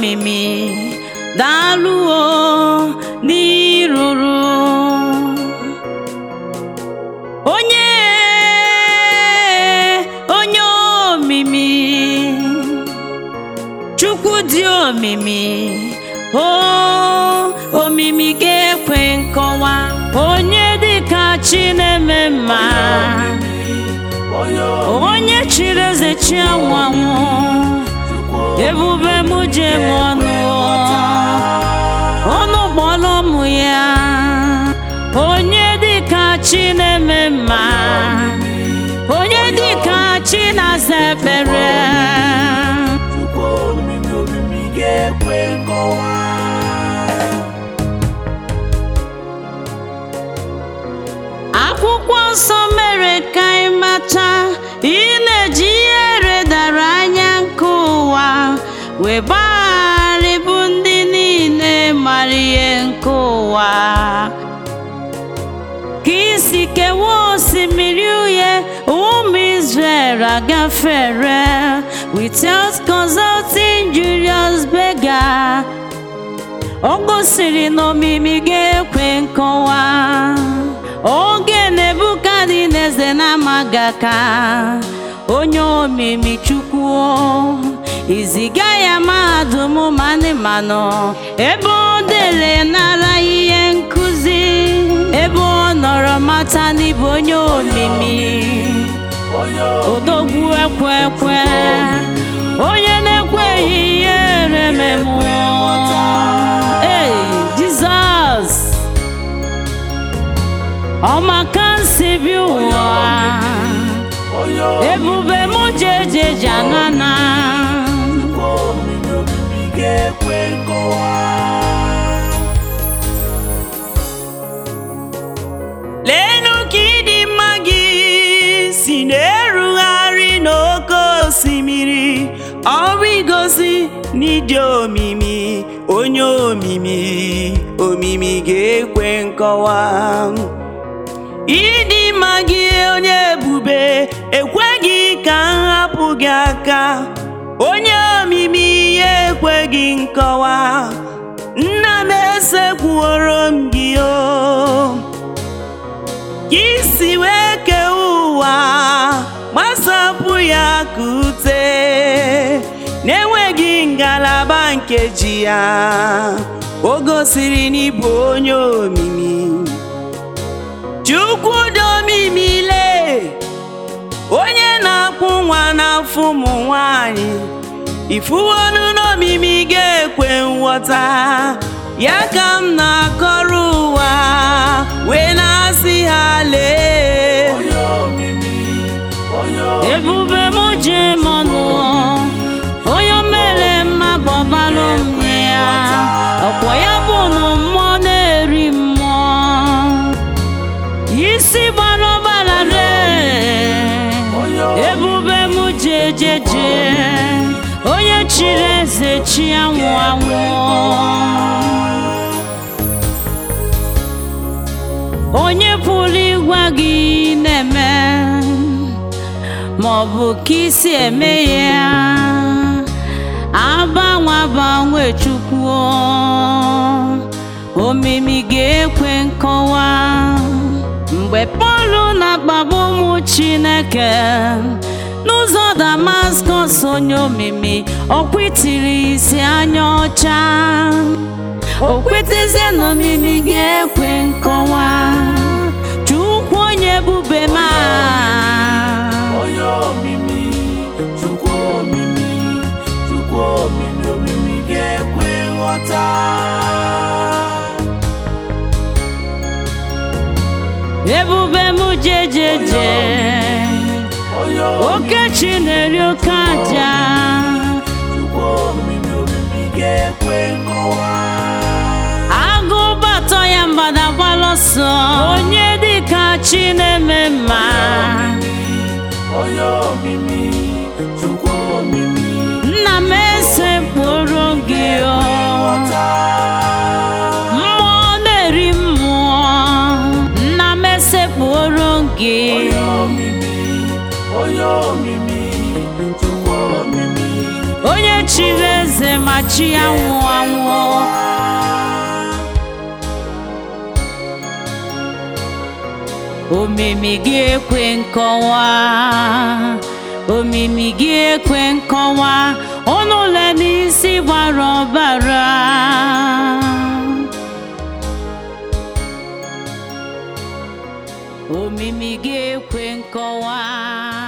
omimi daalụọ n'iruru onye omimi Chukwu dị omimi omimi ga-ekwe nkọwa onye dịka chi na-eme mma onye chiri eze chi anwụ anwụ ebube m je m ọnụ gbọrọ ụmụ ya onye dịka chi na-eme mma onye dịka chi na-aza ekpere akwụkwọ nsọ mere ka anyị mata ị na-eji ihere dara anya nke ụwa wee gbagharịbụ ndị niile mara ihe nke ụwa ka isi kewaa osimiri uhie ụmụ Israel agafere without consulting Julius Berger o gosiri na omimi ga-ekwe nkọwa oge Nebukadneza na-amaghị aka onye omimi Chukwu iziga ya mahadum manụ ebe o dere nara ihe nkuzi ebe ọ nọrọ mata n'ịbụ onye omimi odogwu ekwe onye na-ekweghị ihere memụọ Jizọs ọmaka nsi bi ụwa ebube m jeje janana leenụ ka ịdị mma gị si na-erugharị n'oké osimiri ọrụ igosi n'ịdị omimi onye omimi ga-ekwe nkọwa ịdị mma gị onye ebube ekweghị ka m hapụ gị aka onye omimi ya ekweghị nkọwa nna m esekwuoro m gị ka isi wee kee ụwa gbasapụ ya ka ute na-enweghị ngalaba nkeji ya o gosiri n'ịbụ onye omimi Chukwu dị omimile onye na-akpụ nwa n'afọ ụmụ nwanyị ifuwonu n'omimi ga-ekwe nghọta ya ka m na-akọrọ ụwa wee na-asị ha lee ebube m je m ọnụ onye mere mma gbọbalụ m ya ọkwa ya bụ na mmụọ na-eri mmụọ isi gbara ọbara ebube m jejeje onye chiri eze chi anwụ anwụ onye pụrụ ịgwa gị na-eme ma ọ bụ ka isi eme ya agbanwe Chukwu omimi ga-ekwe nkọwa mgbe Pọl na-akpagbu ụmụ Chineke n'ụzọ Damaskọs onye omimi o kwetiri isi anya ọcha o kwetizie na omimi ga-ekwe nkọwa Chukwu onye ebube ma omimi ga-ekwe nghọta ebube m jejeje okechi na-eri oke aja agụ batọ ya mgbada gbara ọsọ onye dịka chi na-eme mma nna m esekpụrụ gị mmụọ na-eri mmụọ nna m esekpụrụ gị onye chiri eze ma chi anwụ anwụ. Omimi gị ekwe nkọwa, omimi gị ekwe nkọwa, ọnụ ụlọ n'isi gbara ọbara. Omimi gị ekwe nkọwa.